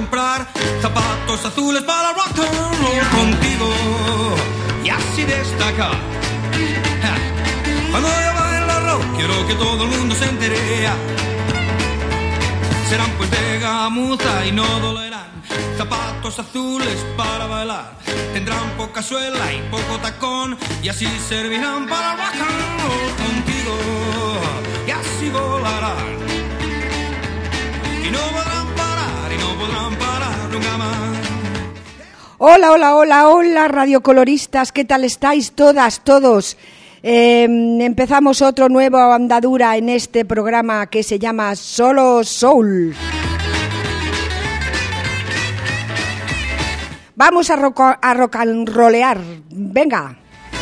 comprar zapatos azules para rock and roll contigo y así destacar. Cuando yo bailo rock quiero que todo el mundo se entere. Serán pues de gamuza y no dolerán. Zapatos azules para bailar. Tendrán poca suela y poco tacón y así servirán para rock and roll contigo y así volarán. Y no podrán parar nunca más. Hola, hola, hola, hola, radiocoloristas, ¿qué tal estáis todas, todos? Empezamos otra nueva andadura en este programa que se llama Solo Soul. Vamos a rock and rollear, venga.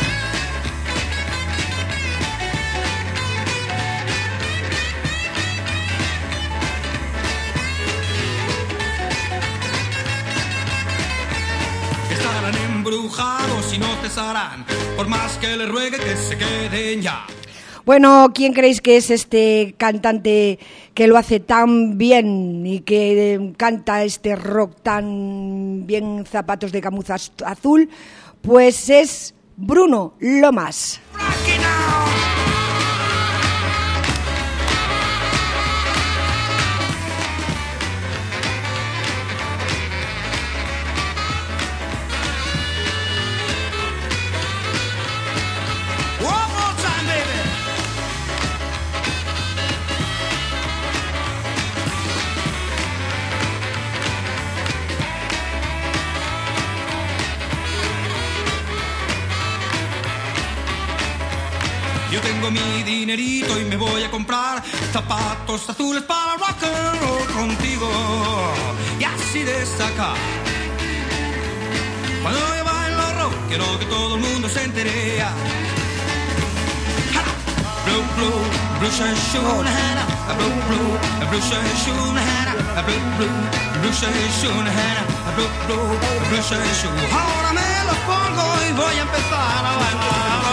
Estarán embrujados y no cesarán, por más que les ruegue que se queden ya. Bueno, ¿quién creéis que es este cantante que lo hace tan bien y que canta este rock tan bien, Zapatos de Gamuza Azul? Pues es Bruno Lomas. Yo tengo mi dinerito y me voy a comprar zapatos azules para rock and roll contigo y así destacar. Cuando yo bailo rock quiero que todo el mundo se entere. Blue, blue, blue shine shoe, blue, blue, blue shine shoe, blue, blue, blue shine shoe, blue, blue, blue shine shoe. Ahora me los pongo y voy a empezar a bailar.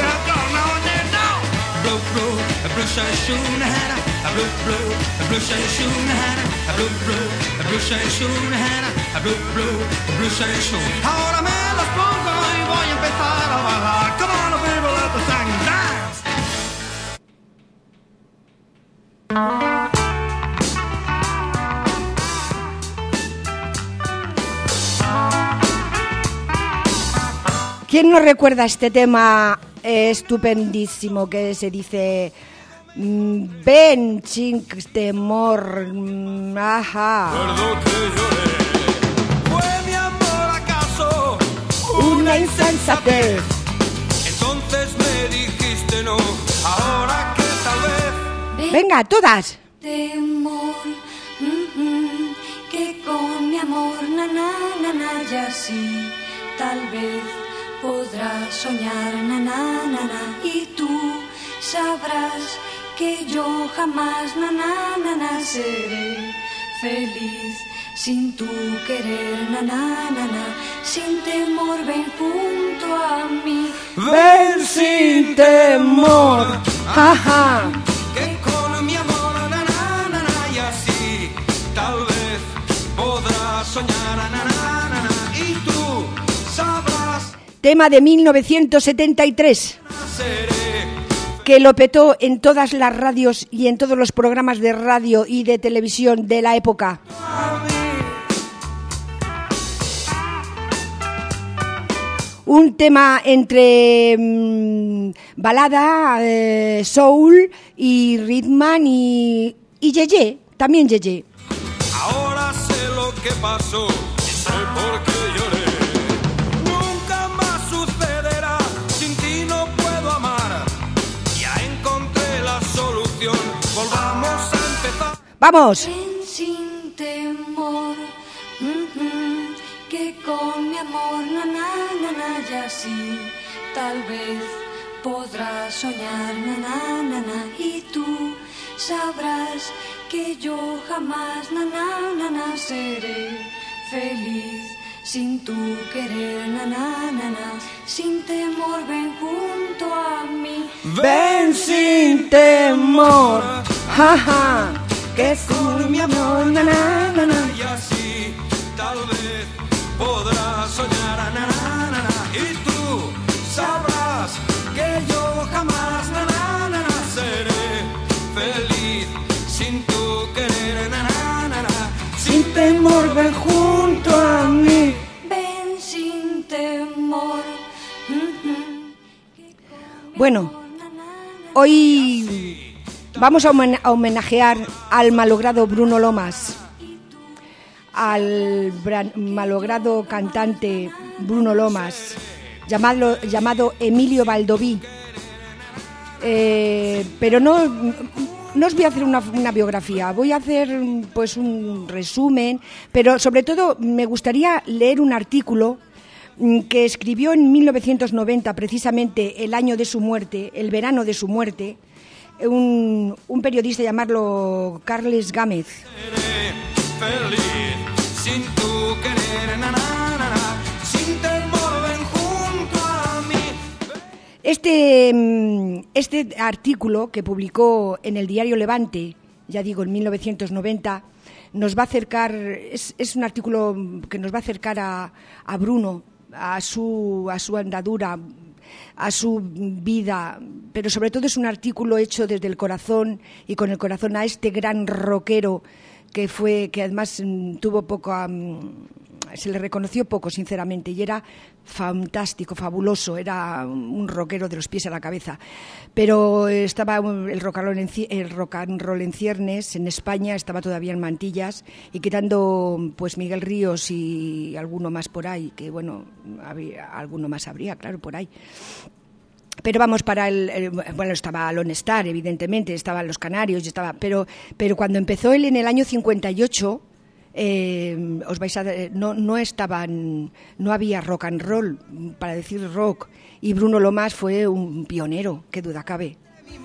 Blue, blue, blue shine shoe, blue, blue, blue shine shoe, blue, blue, blue shine shoe, blue, blue, blue shine shoe. Ahora me los pongo y voy a empezar a bailar. Come on, people, let the sing dance. ¿Quién no recuerda este tema estupendísimo que se dice ven sin temor? Ajá. Recuerdo que lloré. ¿Fue mi amor acaso Una insensatez. Entonces me dijiste no, ahora que tal vez. Venga, todas. Temor, que con mi amor, na, na, na, na, ya sí, tal vez podrás soñar, na, na, na, na, y tú sabrás que yo jamás, na, na, na, na, seré feliz sin tu querer, na, na, na, na, sin temor, ven junto a mí. Ven sin temor. Ajá. Que con mi amor, na, na, na, na, y así tal vez podrás soñar, na, na, na, na, y tú sabrás. Tema de 1973. Seré. Que lo petó en todas las radios y en todos los programas de radio y de televisión de la época. Un tema entre balada, soul y rhythm y yeye, también yeye. Ahora sé lo que pasó y sé por qué lloré. Nunca más sucederá, sin ti no puedo amar. Ya encontré la solución, volvamos a empezar. ¡Vamos! Ven sin temor, que con mi amor, na, na, na, na, ya sí, tal vez podrás soñar, na, na, na, na, y tú sabrás que yo jamás, na, na, na, na, seré feliz sin tu querer, na, na, na, na, sin temor, ven junto a mí. Ven sin temor, jaja, que con mi amor, na, na, na, na. Y así tal vez podrás soñar, na, na, na, na, y tú sabrás que yo jamás, na, na, na, na, seré feliz sin tu querer, na, na, na, na, sin temor, ven junto a mí. Ven sin temor. Bueno, hoy vamos a homenajear al malogrado Bruno Lomas, al malogrado cantante Bruno Lomas, llamado Emilio Baldoví. Pero no os voy a hacer una biografía, voy a hacer pues un resumen, pero sobre todo me gustaría leer un artículo que escribió en 1990, precisamente el año de su muerte, el verano de su muerte, un periodista llamado Carles Gámez. Sin tu querer, na, na, na, na, sin temor, ven junto a mí. Este artículo que publicó en el diario Levante, ya digo, en 1990, nos va a acercar, es un artículo que nos va a acercar a Bruno, a su andadura, a su vida, pero sobre todo es un artículo hecho desde el corazón y con el corazón a este gran rockero que además tuvo poco, se le reconoció poco, sinceramente, y era fantástico, fabuloso, era un rockero de los pies a la cabeza. Pero estaba el rock and roll en ciernes, en España estaba todavía en mantillas, y quitando pues Miguel Ríos y alguno más por ahí, que bueno, alguno más habría, claro, por ahí. Pero vamos, bueno, estaba Lone Star, evidentemente, estaban los Canarios, pero cuando empezó él en el año 58, no había rock and roll, para decir rock, y Bruno Lomas fue un pionero, qué duda cabe.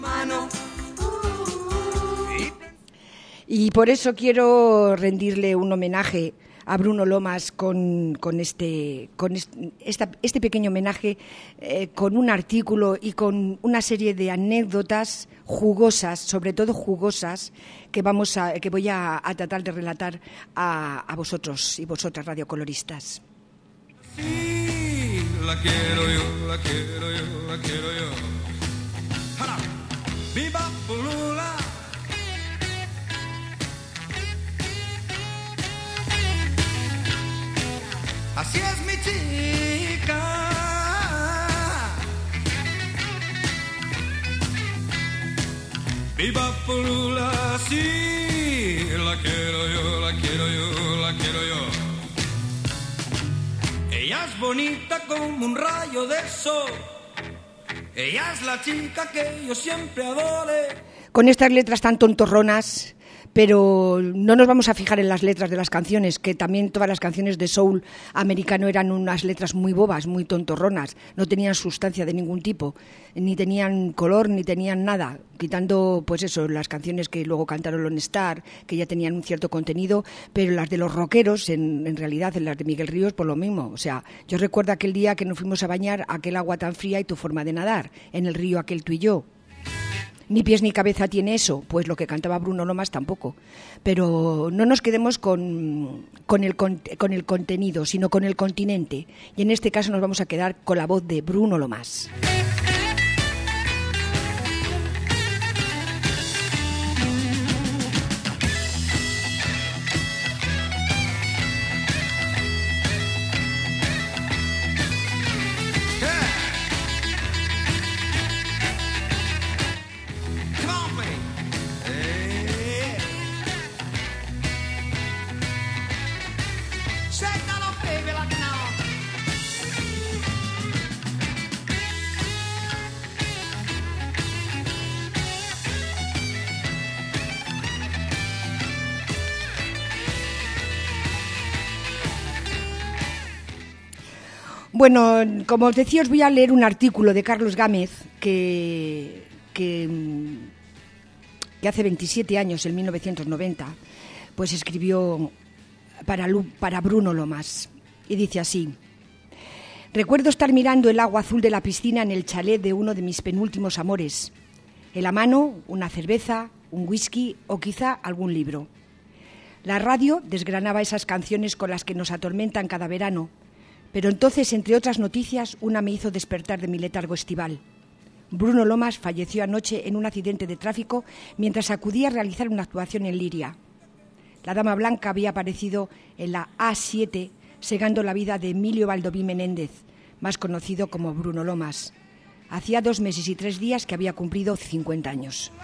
Y por eso quiero rendirle un homenaje a Bruno Lomas con este pequeño homenaje, con un artículo y con una serie de anécdotas jugosas, sobre todo jugosas, que voy a tratar de relatar a vosotros y vosotras radiocoloristas. Sí, la quiero yo, la quiero yo, la quiero yo. ¡Hala! ¡Viva Pulula! Así es mi chica. Viva Pulula, sí, la quiero yo, la quiero yo, la quiero yo. Ella es bonita como un rayo de sol. Ella es la chica que yo siempre adoré. Con estas letras tan tontorronas, pero no nos vamos a fijar en las letras de las canciones, que también todas las canciones de soul americano eran unas letras muy bobas, muy tontorronas, no tenían sustancia de ningún tipo, ni tenían color, ni tenían nada, quitando pues eso, las canciones que luego cantaron Lone Star, que ya tenían un cierto contenido, pero las de los rockeros, en realidad, en las de Miguel Ríos, por lo mismo. O sea, yo recuerdo aquel día que nos fuimos a bañar, aquel agua tan fría y tu forma de nadar, en el río aquel tú y yo. Ni pies ni cabeza tiene eso, pues lo que cantaba Bruno Lomas tampoco. Pero no nos quedemos con el contenido, sino con el continente. Y en este caso nos vamos a quedar con la voz de Bruno Lomas. Bueno, como os decía, os voy a leer un artículo de Carlos Gámez que hace 27 años, en 1990, pues escribió para Bruno Lomas. Y dice así: recuerdo estar mirando el agua azul de la piscina en el chalet de uno de mis penúltimos amores. En la mano, una cerveza, un whisky o quizá algún libro. La radio desgranaba esas canciones con las que nos atormentan cada verano, pero entonces, entre otras noticias, una me hizo despertar de mi letargo estival. Bruno Lomas falleció anoche en un accidente de tráfico mientras acudía a realizar una actuación en Liria. La Dama Blanca había aparecido en la A7 segando la vida de Emilio Baldoví Menéndez, más conocido como Bruno Lomas. Hacía 2 meses y 3 días que había cumplido 50 años.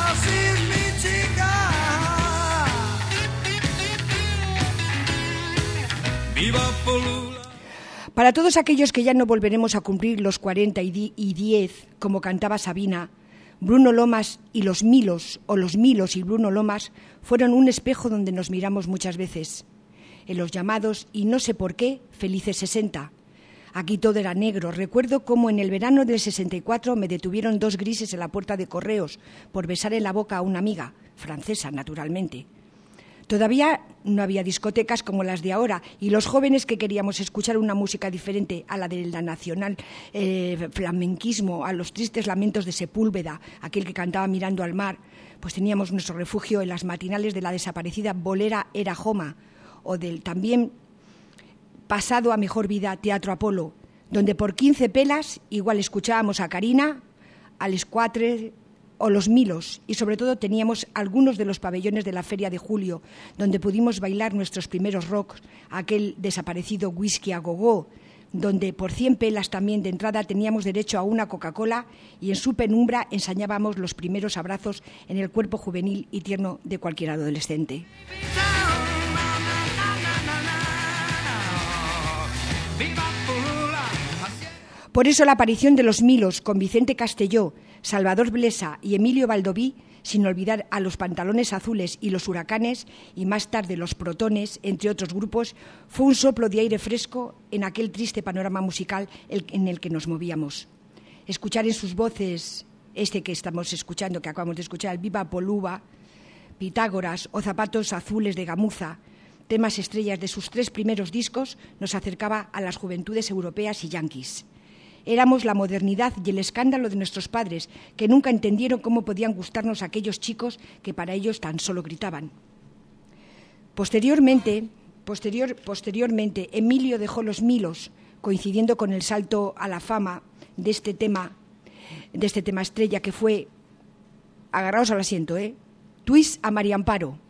Para todos aquellos que ya no volveremos a cumplir los 40 y 10, como cantaba Sabina, Bruno Lomas y los Milos, o los Milos y Bruno Lomas, fueron un espejo donde nos miramos muchas veces. En los llamados, y no sé por qué, felices 60. Aquí todo era negro. Recuerdo cómo en el verano del 64 me detuvieron 2 grises en la puerta de correos por besar en la boca a una amiga, francesa naturalmente. Todavía no había discotecas como las de ahora y los jóvenes que queríamos escuchar una música diferente a la de la nacional flamenquismo, a los tristes lamentos de Sepúlveda, aquel que cantaba mirando al mar, pues teníamos nuestro refugio en las matinales de la desaparecida bolera Era Joma o del también pasado a mejor vida Teatro Apolo, donde por 15 pelas igual escuchábamos a Karina, a Les Quatre o los Milos, y sobre todo teníamos algunos de los pabellones de la Feria de Julio, donde pudimos bailar nuestros primeros rocks, aquel desaparecido whisky a gogó, donde por 100 pelas también de entrada teníamos derecho a una Coca-Cola y en su penumbra ensañábamos los primeros abrazos en el cuerpo juvenil y tierno de cualquier adolescente. Por eso la aparición de los Milos con Vicente Castelló, Salvador Blesa y Emilio Baldoví, sin olvidar a los Pantalones Azules y los Huracanes, y más tarde los Protones, entre otros grupos, fue un soplo de aire fresco en aquel triste panorama musical en el que nos movíamos. Escuchar en sus voces este que estamos escuchando, que acabamos de escuchar, el Viva Poluba, Pitágoras o Zapatos Azules de Gamuza, temas estrellas de sus 3 primeros discos, nos acercaba a las juventudes europeas y yanquis. Éramos la modernidad y el escándalo de nuestros padres, que nunca entendieron cómo podían gustarnos aquellos chicos que para ellos tan solo gritaban. Posteriormente, Emilio dejó los Milos, coincidiendo con el salto a la fama de este tema estrella que fue, agarraos al asiento, Twist a María Amparo.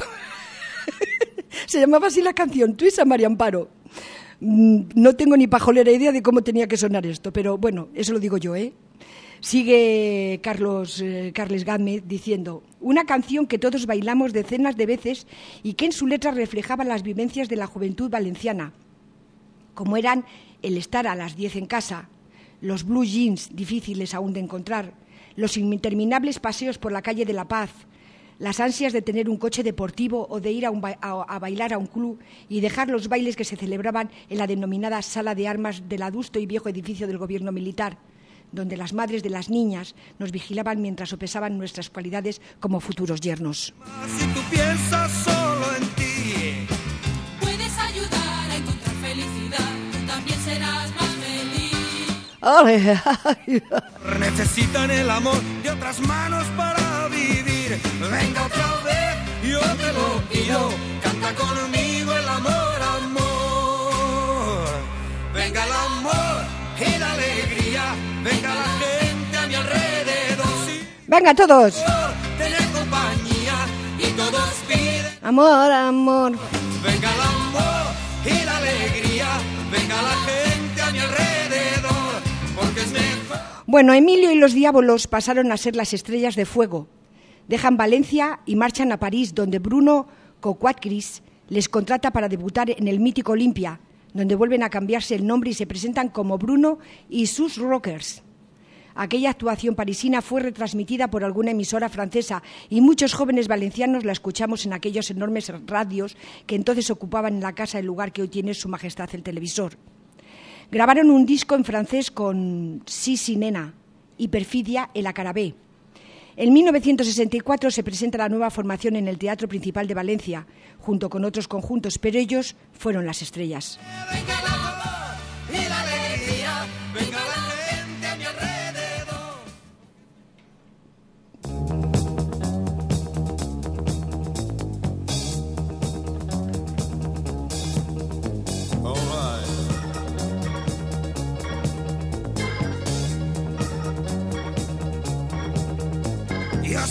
Se llamaba así la canción, Twist a María Amparo. No tengo ni pajolera idea de cómo tenía que sonar esto, pero bueno, eso lo digo yo, Sigue Carles Gámez diciendo: una canción que todos bailamos decenas de veces y que en su letra reflejaba las vivencias de la juventud valenciana, como eran el estar a las 10 en casa, los blue jeans difíciles aún de encontrar, los interminables paseos por la calle de La Paz, las ansias de tener un coche deportivo o de ir a bailar a un club y dejar los bailes que se celebraban en la denominada Sala de Armas del adusto y viejo edificio del gobierno militar, donde las madres de las niñas nos vigilaban mientras sopesaban nuestras cualidades como futuros yernos. Si tú piensas solo en ti, puedes ayudar a encontrar felicidad, tú también serás más feliz. necesitan el amor de otras manos para vivir. Venga otra vez, yo te lo pido, canta conmigo el amor, amor. Venga el amor y la alegría, venga la gente a mi alrededor. Sí, ¡venga todos! tener compañía y todos piden Amor, amor. venga el amor y la alegría, venga la gente a mi alrededor, porque es mejor. Bueno, Emilio y los Diábolos pasaron a ser las Estrellas de Fuego. Dejan Valencia y marchan a París, donde Bruno Coquatgris les contrata para debutar en el mítico Olimpia, donde vuelven a cambiarse el nombre y se presentan como Bruno y sus Rockers. Aquella actuación parisina fue retransmitida por alguna emisora francesa y muchos jóvenes valencianos la escuchamos en aquellos enormes radios que entonces ocupaban en la casa el lugar que hoy tiene Su Majestad el televisor. Grabaron un disco en francés con Sí, nena y Perfidia el Acarabé. En 1964 se presenta la nueva formación en el Teatro Principal de Valencia, junto con otros conjuntos, pero ellos fueron las estrellas. Venga el amor y la alegría, venga la gente a mi alrededor.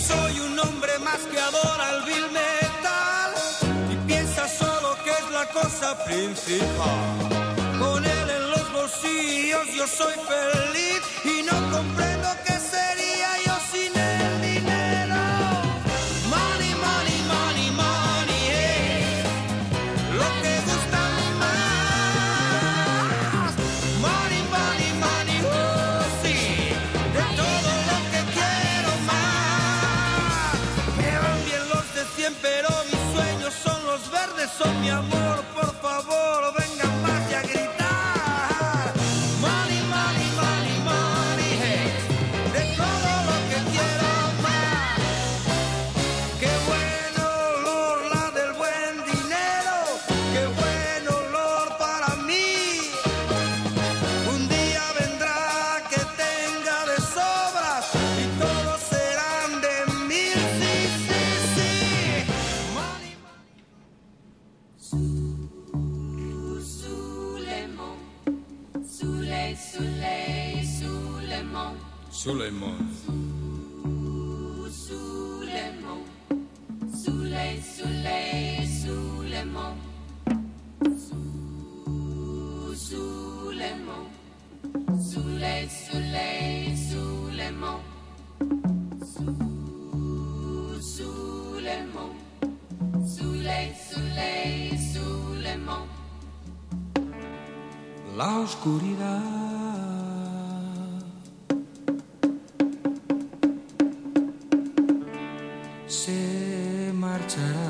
soy un hombre más que adora el vil metal y piensa solo que es la cosa principal. Con él en los bolsillos yo soy feliz y no comprendo qué sería yo sin el dinero. Money, money, money, money, lo que gusta más. Money, money, money, sí, de todo lo que quiero más. Me van bien los de 100, pero mis sueños son los verdes, son mi amor, por favor, vengan más y a gritar. Money, money, money, money, de todo lo que quiero más. Qué buen olor la del buen dinero, qué buen olor para mí. Un día vendrá que tenga de sobras y todos serán de mí, sí, sí, sí. Money, Suleiman, Souley, Souley, Suleiman, Suleiman. Suleiman, Souley, Souley, Suleiman, Suleiman, Souley, Souley, Suleiman, Suleiman, Souley, Souley, Suleiman. La oscuridad se marchará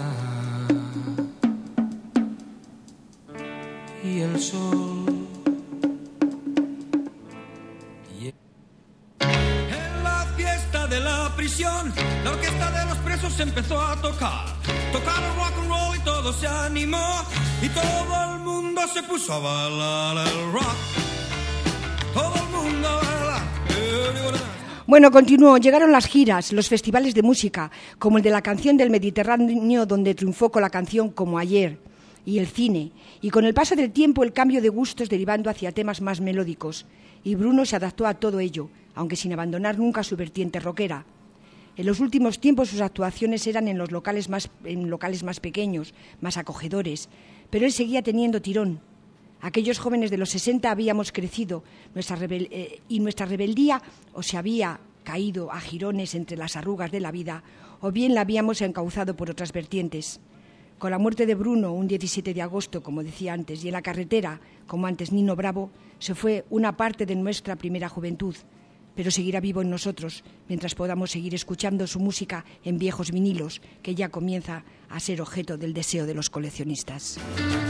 y el sol en la fiesta de la prisión la orquesta de los presos empezó a tocar rock and roll y todo se animó y todo el mundo se puso a bailar el rock, todo el mundo a bailar. Bueno, continúo. Llegaron las giras, los festivales de música, como el de la canción del Mediterráneo, donde triunfó con la canción Como ayer, y el cine. Y con el paso del tiempo, el cambio de gustos derivando hacia temas más melódicos. Y Bruno se adaptó a todo ello, aunque sin abandonar nunca su vertiente rockera. En los últimos tiempos sus actuaciones eran en locales más pequeños, más acogedores, pero él seguía teniendo tirón. Aquellos jóvenes de los 60 habíamos crecido y nuestra rebeldía o se había caído a jirones entre las arrugas de la vida o bien la habíamos encauzado por otras vertientes. Con la muerte de Bruno, un 17 de agosto, como decía antes, y en la carretera, como antes Nino Bravo, se fue una parte de nuestra primera juventud, pero seguirá vivo en nosotros mientras podamos seguir escuchando su música en viejos vinilos, que ya comienza a ser objeto del deseo de los coleccionistas.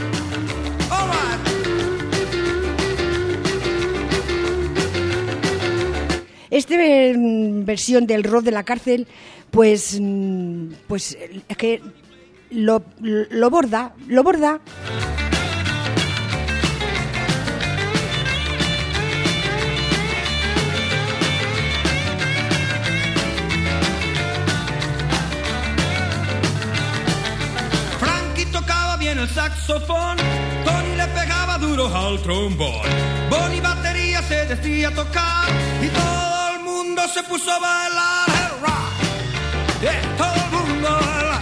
Esta versión del rock de la cárcel, pues es que lo borda. Frankie tocaba bien el saxofón, Tony le pegaba duro al trombón, Bonnie batería se decía tocar y todo el mundo se puso a bailar el rock. Todo el mundo a bailar.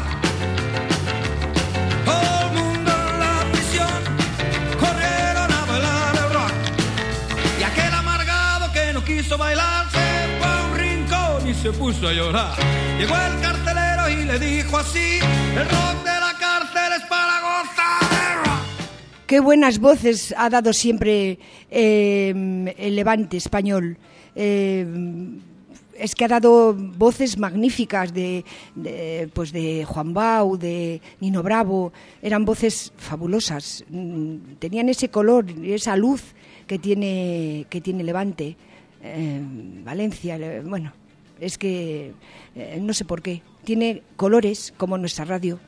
Todo el mundo en la prisión corrieron a bailar el rock. Y aquel amargado que no quiso bailar se fue a un rincón y se puso a llorar. Llegó el cartelero y le dijo así: el rock de la cárcel es para gozar el rock. Qué buenas voces ha dado siempre el Levante español. Es que ha dado voces magníficas de Juan Bau, de Nino Bravo. Eran voces fabulosas. Tenían ese color y esa luz que tiene Levante. Valencia, bueno, es que no sé por qué. Tiene colores como nuestra radio.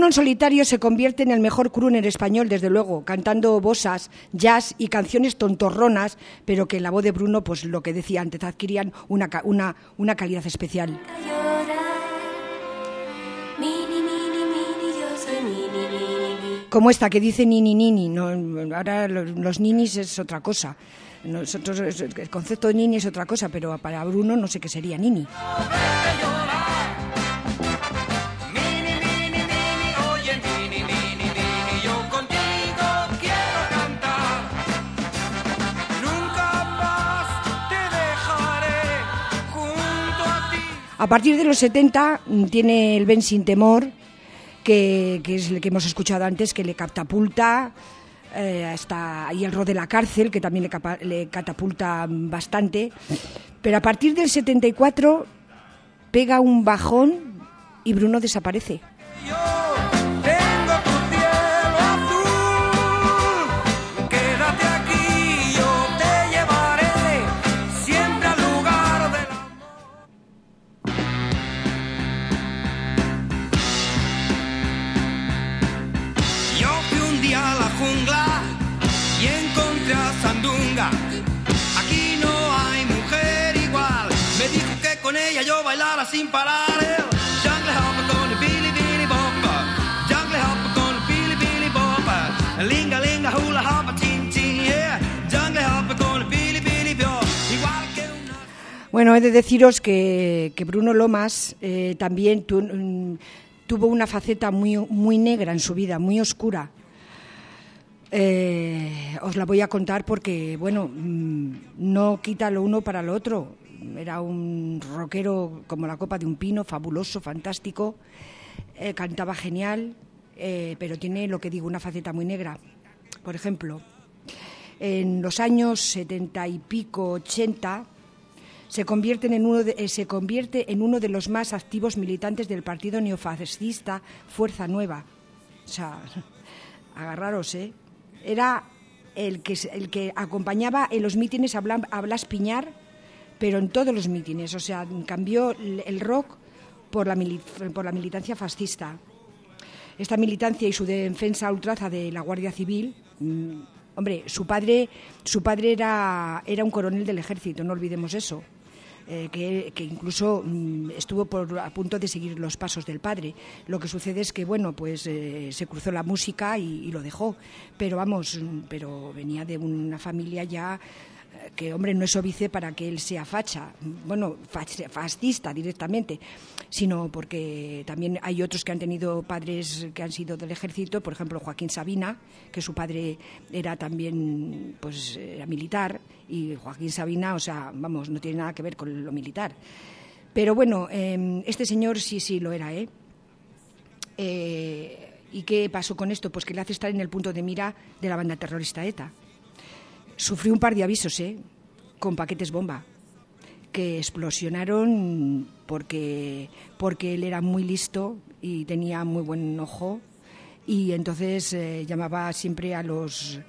en solitario se convierte en el mejor crooner español, desde luego, cantando bossas, jazz y canciones tontorronas, pero que en la voz de Bruno, pues lo que decía antes, adquirían una calidad especial. Como esta que dice nini nini, no, ahora los ninis es otra cosa. Nosotros, el concepto de nini es otra cosa, pero para Bruno no sé qué sería nini. A partir de los 70 tiene el Ven sin temor, que es el que hemos escuchado antes, que le catapulta hasta ahí el rol de la cárcel, que también le catapulta bastante. Pero a partir del 74 pega un bajón y Bruno desaparece. Con ella yo bailara sin parar el jungle hopper con el Billy Billy Bopper, jungle hopper con el Billy Billy Bopper, linga linga hula hopper chin chin yeah, jungle hopper con el Billy Billy Bopper, igual que una... Bueno, he de deciros que Bruno Lomas también tuvo una faceta muy negra en su vida, muy oscura. Os la voy a contar porque, bueno, no quita lo uno para lo otro. Era un rockero como la copa de un pino, fabuloso, fantástico, cantaba genial, pero tiene, lo que digo, una faceta muy negra. Por ejemplo, en los años 70 y pico, 80, se convierte en uno de los más activos militantes del partido neofascista Fuerza Nueva. O sea, agarraros, Era el que acompañaba en los mítines a Blas Piñar, pero en todos los mítines, o sea, cambió el rock por la militancia fascista. Esta militancia y su defensa ultraza de la Guardia Civil, hombre, su padre era un coronel del ejército, no olvidemos eso, que incluso estuvo a punto de seguir los pasos del padre. Lo que sucede es que, bueno, pues se cruzó la música y lo dejó, pero venía de una familia ya que, hombre, no es óbice para que él sea facha, bueno, fascista directamente, sino porque también hay otros que han tenido padres que han sido del ejército, por ejemplo Joaquín Sabina, que su padre era también, pues era militar, y Joaquín Sabina, o sea, vamos, no tiene nada que ver con lo militar. Pero bueno, este señor sí lo era, ¿Y qué pasó con esto? Pues que le hace estar en el punto de mira de la banda terrorista ETA. Sufrió un par de avisos, con paquetes bomba, que explosionaron porque él era muy listo y tenía muy buen ojo, y entonces llamaba siempre a los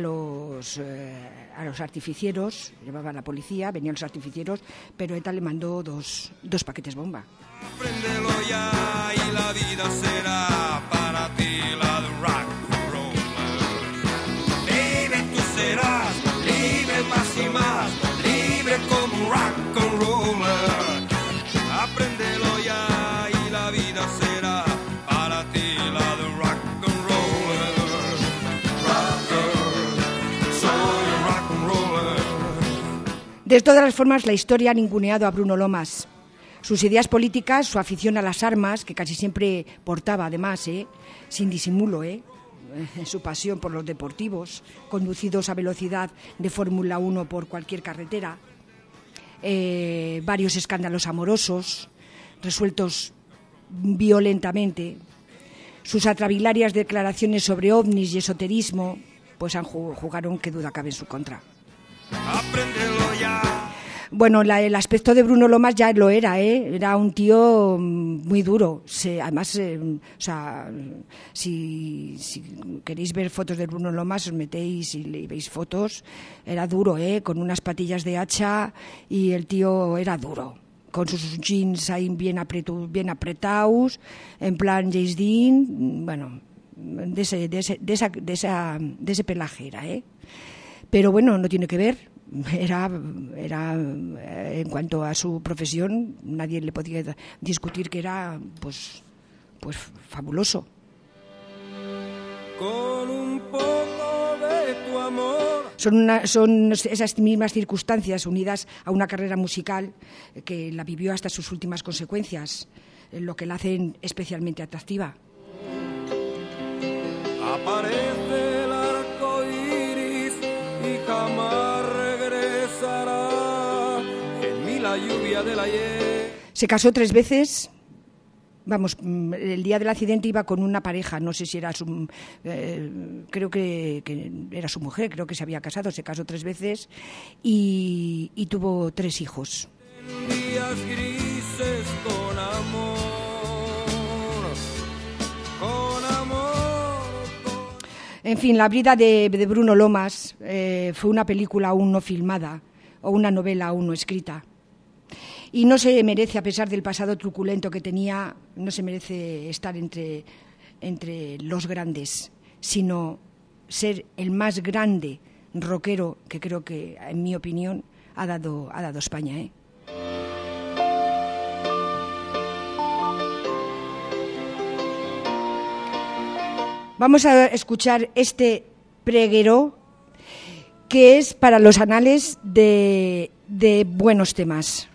artificieros, llamaba a la policía, venían los artificieros, pero ETA le mandó dos paquetes bomba. Apréndelo ya y la vida será para ti la de rock and roll. Libre tú serás, libre más y más, libre como un rock and roller. Apréndelo ya y la vida será para ti la de rock and roller. Rocker, soy un rock and roller. De todas las formas, la historia ha ninguneado a Bruno Lomas. Sus ideas políticas, su afición a las armas, que casi siempre portaba además, sin disimulo, su pasión por los deportivos, conducidos a velocidad de Fórmula 1 por cualquier carretera, varios escándalos amorosos, resueltos violentamente, sus atrabilarias declaraciones sobre ovnis y esoterismo, pues jugaron, qué duda cabe, en su contra. Apréndelo ya. Bueno, el aspecto de Bruno Lomas ya lo era, era un tío muy duro. Además, o sea, si queréis ver fotos de Bruno Lomas, os metéis y veis fotos. Era duro, con unas patillas de hacha, y el tío era duro, con sus jeans ahí bien apretados, en plan James Dean, bueno, de ese pelaje era, ¿eh? Pero bueno, no tiene que ver. Era en cuanto a su profesión, nadie le podía discutir que era pues fabuloso. Con un poco de tu amor. Son esas mismas circunstancias unidas a una carrera musical que la vivió hasta sus últimas consecuencias, lo que la hacen especialmente atractiva. Aparece el arco iris y jamás regresará en mí la lluvia del ayer. Se casó 3 veces. Vamos, el día del accidente iba con una pareja, no sé si era creo que era su mujer, creo que se había casado, se casó 3 veces y tuvo 3 hijos. Días grises con amor, con amor. En fin, La vida de Bruno Lomas fue una película aún no filmada o una novela aún no escrita. Y no se merece, a pesar del pasado truculento que tenía, no se merece estar entre los grandes, sino ser el más grande rockero que creo que, en mi opinión, ha dado España, ¿eh? Vamos a escuchar este preguero que es para los anales de buenos temas.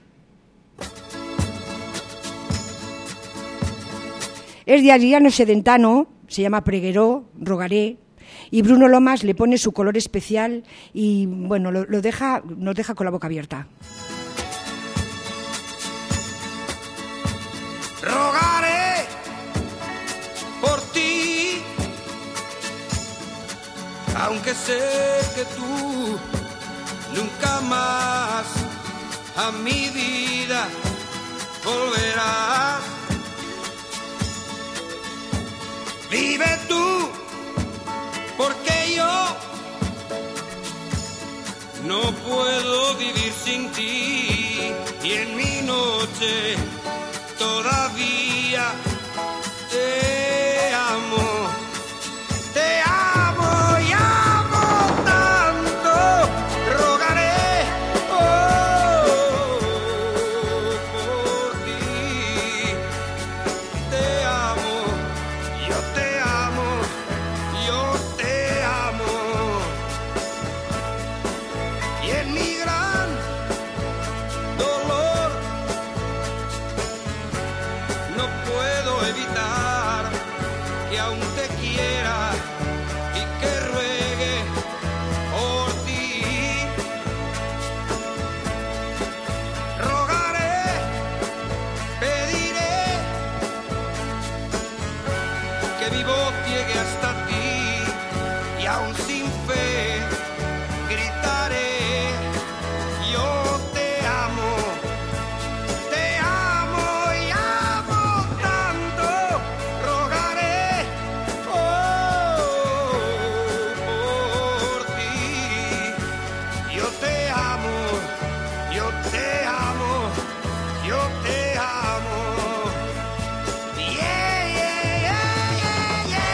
Es de Adriano Sedentano, se llama Pregueró, Rogaré, y Bruno Lomas le pone su color especial y bueno, nos deja con la boca abierta. Rogaré por ti, aunque sé que tú nunca más a mi vida volverás. Vive tú, porque yo no puedo vivir sin ti, y en mi noche todavía te amo y amo tanto. Rogaré por ti, te amo, yo te amo, yo te amo, y en mi gran dolor no puedo evitar que aún te quiera y que ruegue por ti. Rogaré, pediré que mi voz llegue hasta ti, y aún sin fe gritaré: yo te amo y amo tanto. Rogaré por ti, yo te amo, yo te amo, yo te amo. Yeah, yeah, yeah, yeah,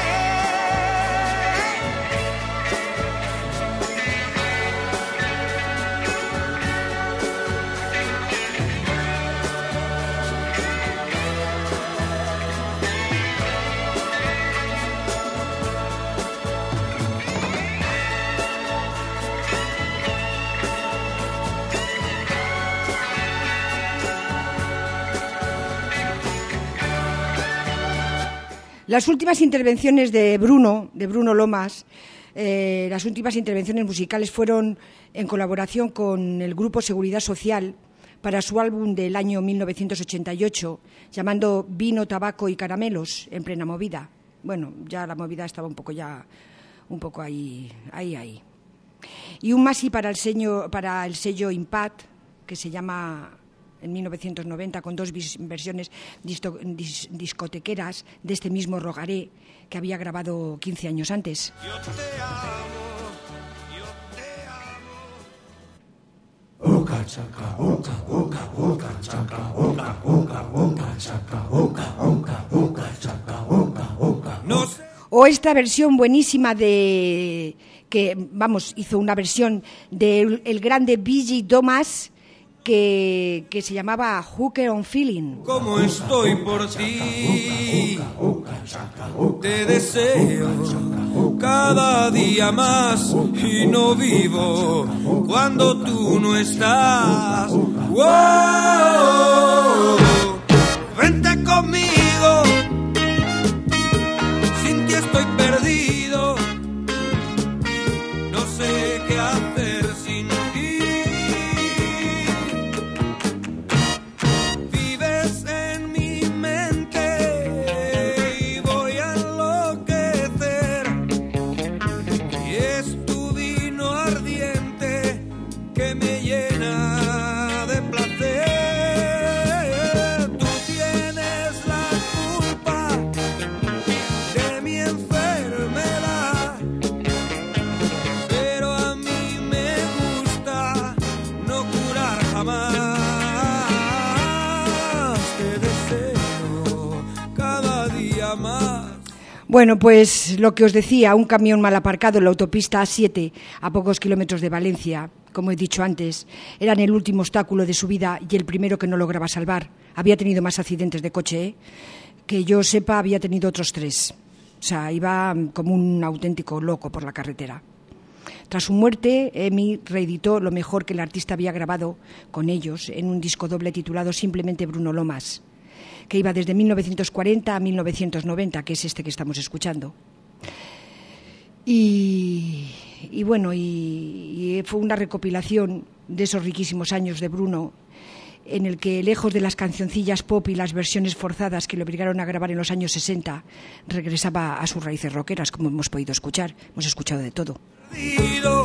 Las últimas intervenciones de Bruno Lomas, las últimas intervenciones musicales fueron en colaboración con el grupo Seguridad Social para su álbum del año 1988, llamando Vino, Tabaco y Caramelos, en plena movida. Bueno, ya la movida estaba un poco ahí. Y un más y para el sello Impact, que se llama en 1990, con 2 versiones discotequeras de este mismo Rogaré, que había grabado 15 años antes. yo te amo, yo te amo. Oh, God. O esta versión buenísima de... que, vamos, hizo una versión del grande B.J. Thomas que se llamaba Hooker on Feeling. Como estoy por ti, te deseo cada día más y no vivo cuando tú no estás. ¡Wow! Vente conmigo, sin ti estoy perdido, no sé qué hacer sin ti. Vives en mi mente y voy a enloquecer, y es tu vino ardiente que me llena de placer. Tú tienes la culpa de mi enfermedad, pero a mí me gusta no curar jamás. Te deseo cada día más. Bueno, pues lo que os decía, un camión mal aparcado en la autopista A7, a pocos kilómetros de Valencia, como he dicho antes, era el último obstáculo de su vida y el primero que no lograba salvar. Había tenido más accidentes de coche, ¿eh? Que yo sepa, había tenido otros 3. O sea, iba como un auténtico loco por la carretera. Tras su muerte, EMI reeditó lo mejor que el artista había grabado con ellos en un disco doble titulado simplemente Bruno Lomas, que iba desde 1940 a 1990, que es este que estamos escuchando. Y bueno, y fue una recopilación de esos riquísimos años de Bruno, en el que, lejos de las cancioncillas pop y las versiones forzadas que le obligaron a grabar en los años 60, regresaba a sus raíces rockeras, como hemos podido escuchar. Hemos escuchado de todo. Perdido,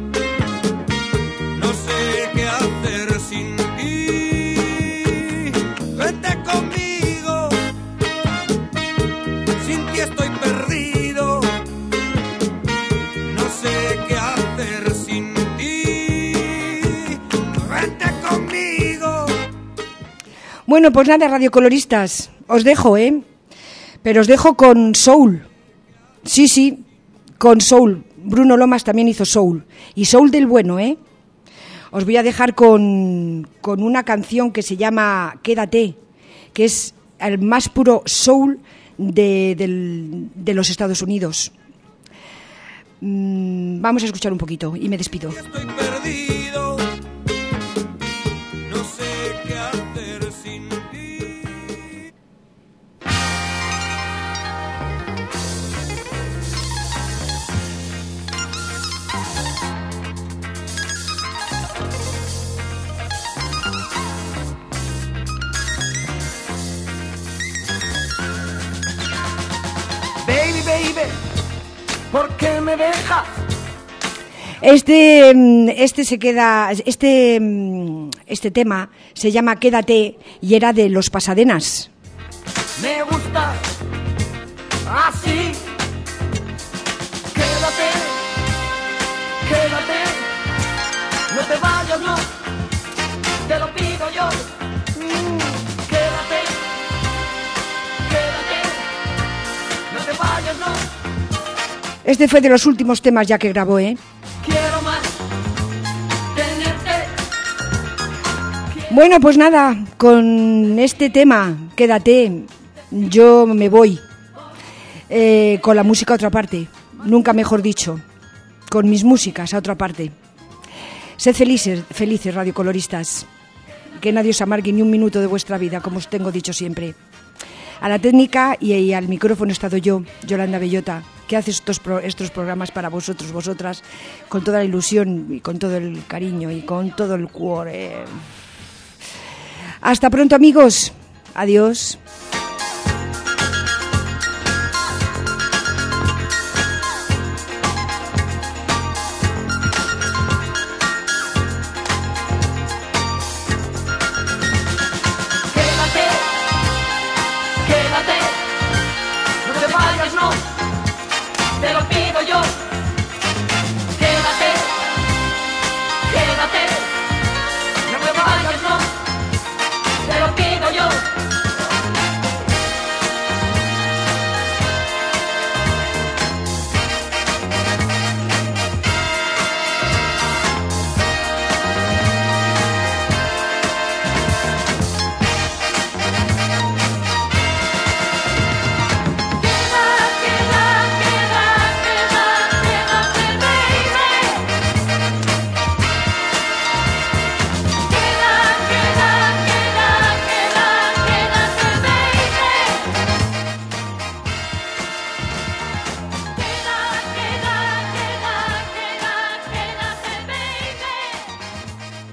no sé qué hacer sin ti. Vente conmigo, sin ti estoy perdido, no sé qué hacer sin ti. Vente conmigo. Bueno, pues nada, radiocoloristas, os dejo, ¿eh? Pero os dejo con soul. Sí, con soul. Bruno Lomas también hizo soul. Y soul del bueno, ¿eh? Os voy a dejar con una canción que se llama Quédate, que es el más puro soul de los Estados Unidos. Vamos a escuchar un poquito y me despido. Estoy perdido, no sé qué hacer sin ti. Baby, baby, ¿por qué me dejas? Este tema se llama Quédate y era de Los Pasadenas. Me gusta así. Quédate, quédate, no te vayas, no, te lo pido yo. Quédate, quédate, no te vayas, no. Este fue de los últimos temas ya que grabó, ¿eh? Quiero más tenerte. Bueno, pues nada, con este tema, Quédate, yo me voy con la música a otra parte, nunca mejor dicho, con mis músicas a otra parte. Sed felices radiocoloristas, que nadie os amargue ni un minuto de vuestra vida, como os tengo dicho siempre. A la técnica y al micrófono he estado yo, Yolanda Bellota, que hace estos programas para vosotros, vosotras, con toda la ilusión y con todo el cariño y con todo el cuore. Hasta pronto, amigos. Adiós.